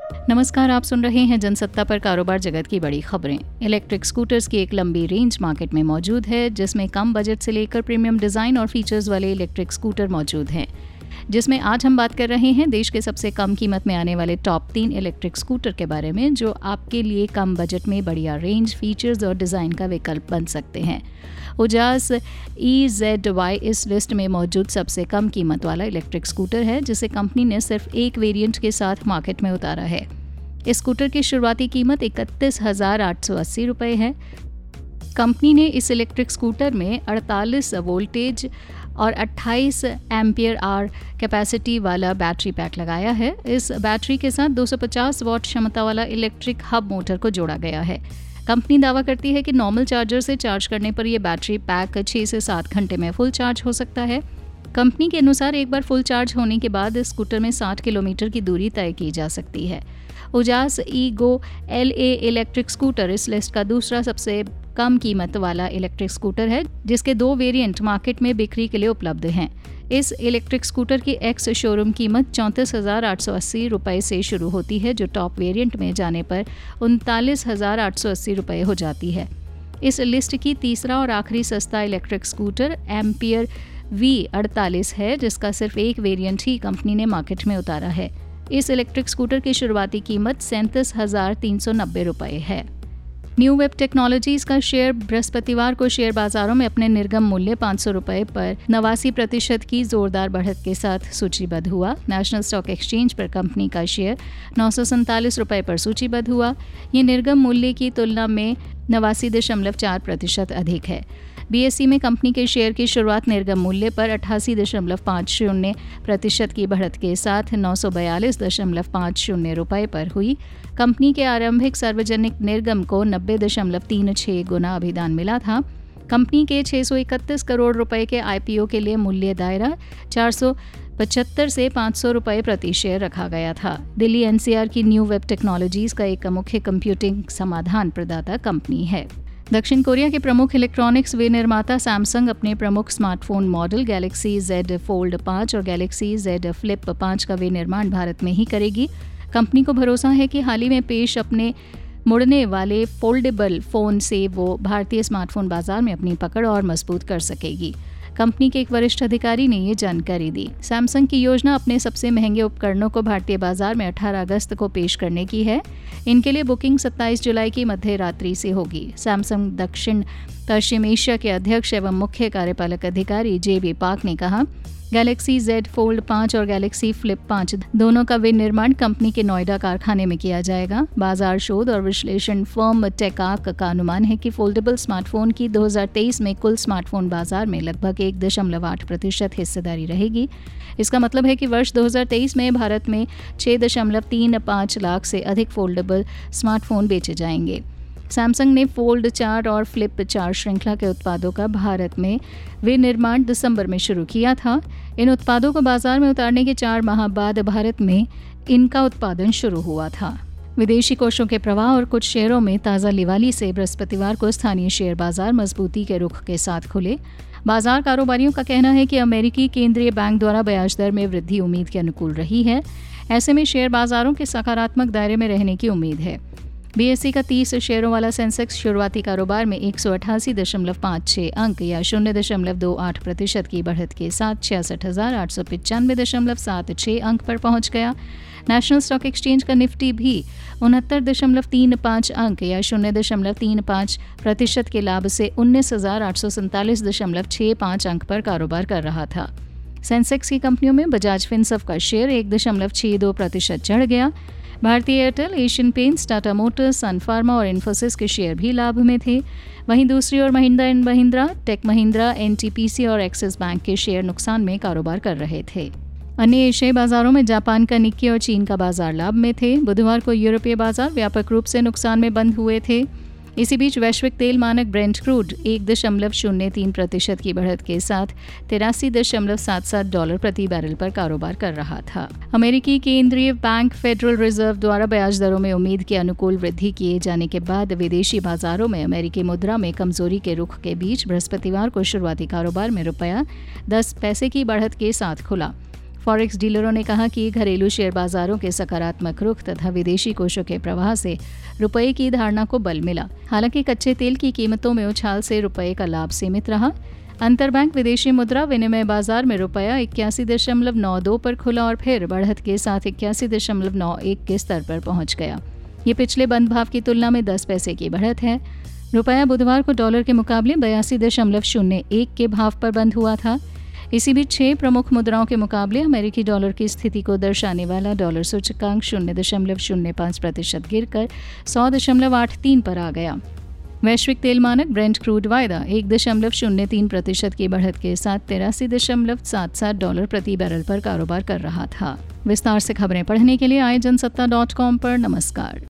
नमस्कार, आप सुन रहे हैं जनसत्ता पर कारोबार जगत की बड़ी खबरें। इलेक्ट्रिक स्कूटर्स की एक लंबी रेंज मार्केट में मौजूद है, जिसमें कम बजट से लेकर प्रीमियम डिज़ाइन और फीचर्स वाले इलेक्ट्रिक स्कूटर मौजूद हैं। जिसमें आज हम बात कर रहे हैं देश के सबसे कम कीमत में आने वाले टॉप 3 इलेक्ट्रिक स्कूटर के बारे में, जो आपके लिए कम बजट में बढ़िया रेंज, फीचर्स और डिज़ाइन का विकल्प बन सकते हैं। उजास EZY इस लिस्ट में मौजूद सबसे कम कीमत वाला इलेक्ट्रिक स्कूटर है, जिसे कंपनी ने सिर्फ एक वेरिएंट के साथ मार्केट में उतारा है। इस स्कूटर की शुरुआती कीमत 31,880 रुपये है। कंपनी ने इस इलेक्ट्रिक स्कूटर में 48 वोल्टेज और 28 एम्पियर आवर कैपेसिटी वाला बैटरी पैक लगाया है। इस बैटरी के साथ 250 वॉट क्षमता वाला इलेक्ट्रिक हब मोटर को जोड़ा गया है। कंपनी दावा करती है कि नॉर्मल चार्जर से चार्ज करने पर यह बैटरी पैक 6 से 7 घंटे में फुल चार्ज हो सकता है। कंपनी के अनुसार एक बार फुल चार्ज होने के बाद इस स्कूटर में 60 किलोमीटर की दूरी तय की जा सकती है। Ujaas Ego LA electric scooter इस लिस्ट का दूसरा सबसे कम कीमत वाला इलेक्ट्रिक स्कूटर है, जिसके 2 वेरिएंट मार्केट में बिक्री के लिए उपलब्ध हैं। इस इलेक्ट्रिक स्कूटर की एक्स शोरूम कीमत 34,880 रुपये से शुरू होती है, जो टॉप वेरिएंट में जाने पर 39,880 रुपये हो जाती है। इस लिस्ट की तीसरा और आखिरी सस्ता इलेक्ट्रिक स्कूटर एम्पियर V48 है, जिसका सिर्फ एक वेरिएंट ही कंपनी ने मार्केट में उतारा है। इस इलेक्ट्रिक स्कूटर की शुरुआती कीमत 37,390 रुपये है। न्यू वेब टेक्नोलॉजीज का शेयर बृहस्पतिवार को शेयर बाजारों में अपने निर्गम मूल्य 500 रुपये पर 89% की जोरदार बढ़त के साथ सूचीबद्ध हुआ। नेशनल स्टॉक एक्सचेंज पर कंपनी का शेयर 947 रुपये पर सूचीबद्ध हुआ। ये निर्गम मूल्य की तुलना में 89.4% अधिक है। BSE में कंपनी के शेयर की शुरुआत निर्गम मूल्य पर 88.50% की बढ़त के साथ 942.50 रुपये पर हुई। कंपनी के आरंभिक सार्वजनिक निर्गम को 90.36 गुना अभिदान मिला था। कंपनी के 631 करोड़ रुपए के IPO के लिए मूल्य दायरा 475 से 500 रुपये प्रति शेयर रखा गया था। दिल्ली NCR की न्यू वेब टेक्नोलॉजीज का एक मुख्य कंप्यूटिंग समाधान प्रदाता कंपनी है। दक्षिण कोरिया के प्रमुख इलेक्ट्रॉनिक्स विनिर्माता सैमसंग अपने प्रमुख smartphone model Galaxy Z Fold 5 और गैलेक्सी Z Flip 5 का विनिर्माण भारत में ही करेगी। कंपनी को भरोसा है कि हाल ही में पेश अपने मुड़ने वाले फोल्डेबल फ़ोन से वो भारतीय स्मार्टफोन बाजार में अपनी पकड़ और मजबूत कर सकेगी। कंपनी के एक वरिष्ठ अधिकारी ने ये जानकारी दी। सैमसंग की योजना अपने सबसे महंगे उपकरणों को भारतीय बाजार में 18 अगस्त को पेश करने की है। इनके लिए बुकिंग 27 जुलाई की मध्य रात्रि से होगी। सैमसंग दक्षिण पश्चिम एशिया के अध्यक्ष एवं मुख्य कार्यपालक अधिकारी JB पार्क ने कहा, गैलेक्सी Z Fold 5 और गैलेक्सी Flip 5 दोनों का विनिर्माण कंपनी के नोएडा कारखाने में किया जाएगा। बाजार शोध और विश्लेषण फर्म टेकाक का अनुमान है कि फोल्डेबल स्मार्टफोन की 2023 में कुल स्मार्टफोन बाजार में लगभग 1.8% हिस्सेदारी रहेगी। इसका मतलब है कि वर्ष 2023 में भारत में 6.35 लाख से अधिक फोल्डेबल स्मार्टफोन बेचे जाएंगे। सैमसंग ने फोल्ड 4 और फ्लिप 4 श्रृंखला के उत्पादों का भारत में विनिर्माण दिसंबर में शुरू किया था। इन उत्पादों को बाजार में उतारने के 4 माह बाद भारत में इनका उत्पादन शुरू हुआ था। विदेशी कोषों के प्रवाह और कुछ शेयरों में ताज़ा लिवाली से बृहस्पतिवार को स्थानीय शेयर बाजार मजबूती के रुख के साथ खुले। बाजार कारोबारियों का कहना है कि अमेरिकी केंद्रीय बैंक द्वारा ब्याज दर में वृद्धि उम्मीद के अनुकूल रही है। ऐसे में शेयर बाजारों के सकारात्मक दायरे में रहने की उम्मीद है। BSE का 30 शेयरों वाला सेंसेक्स शुरुआती कारोबार में 188.56 अंक या 0.28% की बढ़त के साथ 66,895.76 अंक पर पहुंच गया। नेशनल स्टॉक एक्सचेंज का निफ्टी भी 69.35 अंक या 0.35% के लाभ से 19,847.65 अंक पर कारोबार कर रहा था। सेंसेक्स की कंपनियों में बजाज फिनसर्व का शेयर 1.62% चढ़ गया। भारतीय Airtel, Asian Paints, Tata Motors, Sun Pharma और इन्फोसिस के शेयर भी लाभ में थे। वहीं दूसरी ओर Mahindra and Mahindra, Tech Mahindra, NTPC और एक्सिस बैंक के शेयर नुकसान में कारोबार कर रहे थे। अन्य एशियाई बाजारों में जापान का निक्की और चीन का बाजार लाभ में थे। बुधवार को यूरोपीय बाजार व्यापक रूप से नुकसान में बंद हुए थे। इसी बीच वैश्विक तेल मानक ब्रेंट क्रूड 1.03% की बढ़त के साथ $83.77 प्रति बैरल पर कारोबार कर रहा था। अमेरिकी केंद्रीय बैंक फेडरल रिजर्व द्वारा ब्याज दरों में उम्मीद के अनुकूल वृद्धि किए जाने के बाद विदेशी बाजारों में अमेरिकी मुद्रा में कमजोरी के रुख के बीच बृहस्पतिवार को शुरुआती कारोबार में रुपया 10 पैसे की बढ़त के साथ खुला। फॉरेक्स डीलरों ने कहा कि घरेलू शेयर बाजारों के सकारात्मक रुख तथा विदेशी कोषों के प्रवाह से रुपये की धारणा को बल मिला। हालांकि कच्चे तेल की कीमतों में उछाल से रुपये का लाभ सीमित रहा। अंतरबैंक विदेशी मुद्रा विनिमय बाजार में रुपया 81.92 पर खुला और फिर बढ़त के साथ 81.91 के स्तर पर पहुंच गया। ये पिछले बंद भाव की तुलना में 10 पैसे की बढ़त है। रुपया बुधवार को डॉलर के मुकाबले 82.01 के भाव पर बंद हुआ था। इसी बीच 6 प्रमुख मुद्राओं के मुकाबले अमेरिकी डॉलर की स्थिति को दर्शाने वाला डॉलर सूचकांक 0.05% गिरकर 100.83 पर आ गया। वैश्विक तेल मानक ब्रेंट क्रूड वायदा 1.03% की बढ़त के साथ $83.77 प्रति बैरल पर कारोबार कर रहा था। विस्तार से खबरें पढ़ने के लिए आए जनसत्ता.com पर नमस्कार।